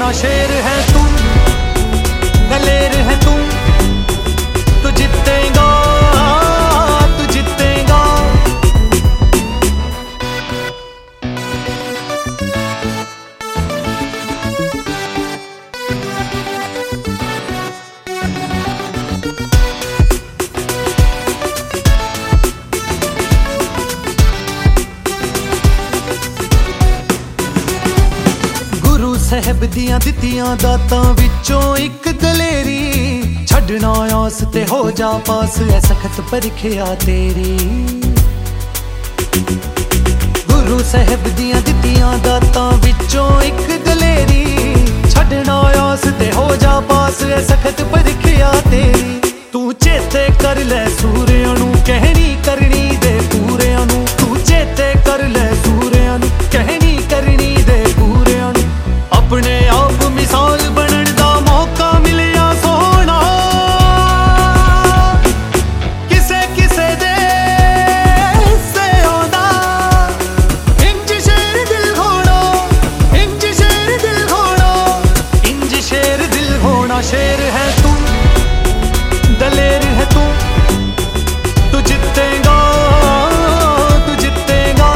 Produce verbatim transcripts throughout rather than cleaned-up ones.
होना शेर है तू, दलेर है तू, तू जीतेगा, तू जीतेगा। साहब दियां दित्तियां दातां विचों इक दलेरी, छड्डना आस ते हो जा पास ऐ सखत परिख्या तेरी। गुरु साहब दियां दित्तियां दातां विचों इक दलेरी, छड्डना आस ते हो जा पास ऐ सखत परिख्या तेरी। तू चेते कर लै सूरियां नूं कहनी करनी दे पूरियां नूं, तू चेते कर लै सूरियां नूं कहनी करनी दे पूरियां नूं। अपने आप मिसाल बनन दा मौका मिलिया सोना, किसे किसे दे से आंदा। इंज शेर दिल होना, इंज शेर दिल होना, इंज शेर दिल होना। शेर है तू, दलेर है तू, तू जीतेगा, तू जीतेगा।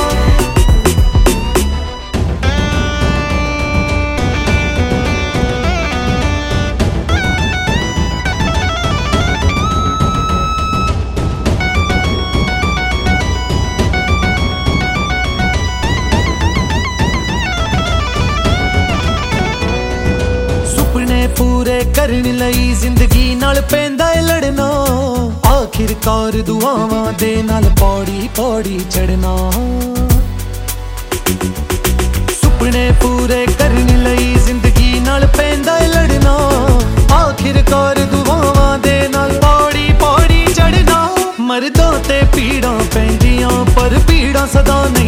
पूरे करन लई जिंदगी नाल पैंदा है लड़ना, आखिरकार दुआवां दे नाल पौड़ी पौड़ी चढ़ना। सुपने पूरे करन लई जिंदगी नाल पैंदा है लड़ना, आखिरकार दुआवां दे नाल पौड़ी पौड़ी चढ़ना। मरदा ते पीड़ां पैंदियां पर पीड़ां सदा नहीं